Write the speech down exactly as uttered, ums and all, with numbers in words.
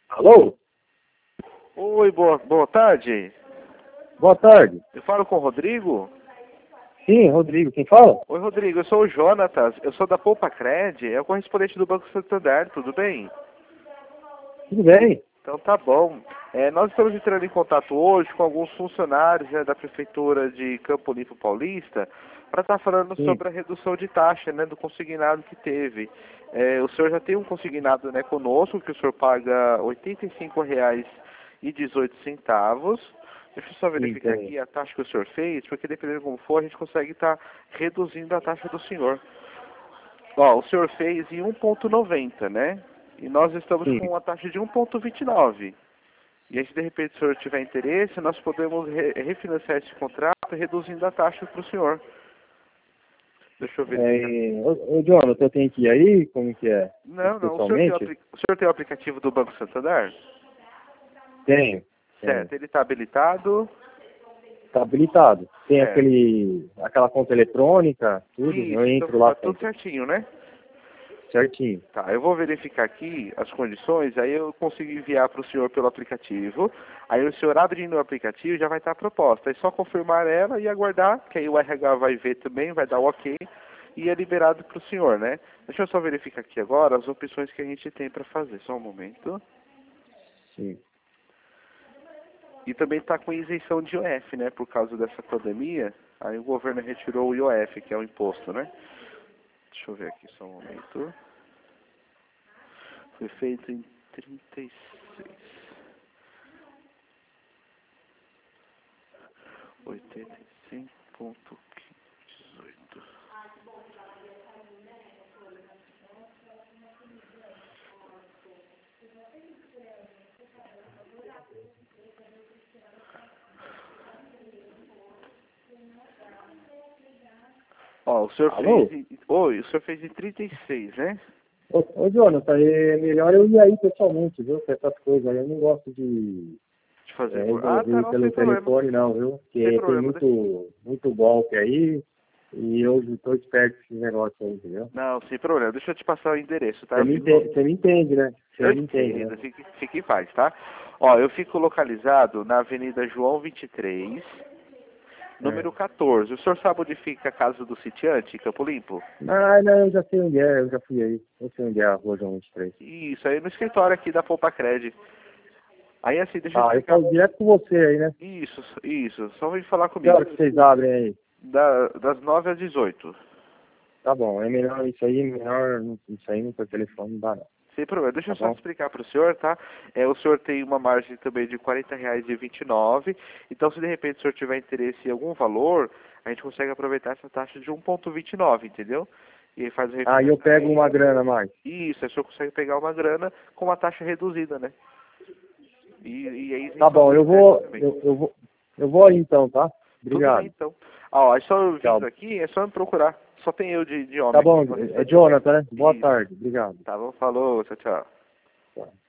Alô? Oi, boa, boa tarde. Boa tarde. Eu falo com o Rodrigo? Sim, Rodrigo, quem fala? Oi, Rodrigo, eu sou o Jonatas, eu sou da Poupa Cred, é o correspondente do Banco Santander, tudo bem? Tudo bem? Então tá bom. É, nós estamos entrando em contato hoje com alguns funcionários, né, da Prefeitura de Campo Limpo Paulista para estar falando Sim. sobre a redução de taxa, né, do consignado que teve. É, o senhor já tem um consignado, né, conosco, que o senhor paga oitenta e cinco reais e dezoito centavos. Deixa eu só Sim, verificar tem. aqui a taxa que o senhor fez, porque dependendo de como for, a gente consegue estar reduzindo a taxa do senhor. Ó, o senhor fez em um vírgula noventa, né? E nós estamos Sim. com uma taxa de um vírgula vinte e nove. E aí, se de repente o senhor tiver interesse, nós podemos re refinanciar esse contrato reduzindo a taxa para o senhor. Deixa eu verificar. É, ô, ô, Jonathan, eu tenho que ir aí? Como que é? Não, não. O senhor tem o, Pessoalmente? apli o, senhor tem o aplicativo do Banco Santander? Tenho. Tenho. Certo. Ele está habilitado? Tá habilitado. Tem Certo. aquele, aquela conta eletrônica, tudo. Eu Isso. Então entro tá lá tudo sempre. certinho, né? Certinho. Tá, eu vou verificar aqui as condições, aí eu consigo enviar para o senhor pelo aplicativo. Aí o senhor abrindo o aplicativo já vai estar a proposta. É só confirmar ela e aguardar, que aí o R H vai ver também, vai dar o ok e é liberado para o senhor, né? Deixa eu só verificar aqui agora as opções que a gente tem para fazer. Só um momento. Sim. E também está com isenção de I O F, né? Por causa dessa pandemia. Aí o governo retirou o I O F, que é o imposto, né? Deixa eu ver aqui só um momento. Foi feito em trinta e seis. oitenta e cinco ponto dezoito. Ó, o senhor fez Alô? em... Oi, o senhor fez em trinta e seis, né? Ô, ô Jonathan, é melhor eu ir aí pessoalmente, viu? Com essas coisas aí. Eu não gosto de De fazer é, por... Ah, tá, resolver não, sem pelo problema. telefone, não, viu? Sem Porque tem problema. Deixa- muito, muito golpe aí. E eu estou esperto com esse negócio aí, entendeu? Não, sem problema. Deixa eu te passar o endereço, tá? Você Eu me fico... entende, você me entende, né? Você Eu me entende, né? entendo, fique, fique em paz, tá? Ó, eu fico localizado na Avenida João vinte e três, É. número quatorze. O senhor sabe onde fica a casa do sitiante, em Campo Limpo? Ah, não, eu já sei onde é, eu já fui aí. Eu sei onde é a Rua João vinte e três. Isso, aí no escritório aqui da Poupa Cred. Aí assim, deixa eu Ah, eu explicar. falo direto com você aí, né? Isso, isso. Só vem falar Que comigo. hora que vocês abrem aí? Da, das nove às dezoito. Tá bom, é melhor isso aí, melhor isso aí no seu telefone não dá não. Sem problema. Deixa Tá eu só bom? explicar para o senhor, tá? É, o senhor tem uma margem também de quarenta reais e vinte e nove. Então, se de repente o senhor tiver interesse em algum valor, a gente consegue aproveitar essa taxa de um vírgula vinte e nove, entendeu? E aí faz o Ah, e eu pego uma refinanciamento. grana a mais. Isso, aí o senhor consegue pegar uma grana com uma taxa reduzida, né? E, e aí Tá isenção bom, do eu I R vou, também. eu, eu vou, eu vou aí então, tá? Tudo bem, Obrigado. então. Ó, é só eu Tchau. vindo aqui, é só me procurar. Só tem eu de, de Tá homem aqui, bom, o é restante é mulher. Jonathan, né? Boa Isso. tarde, obrigado. Tá bom? Falou, tchau, tchau. Tchau.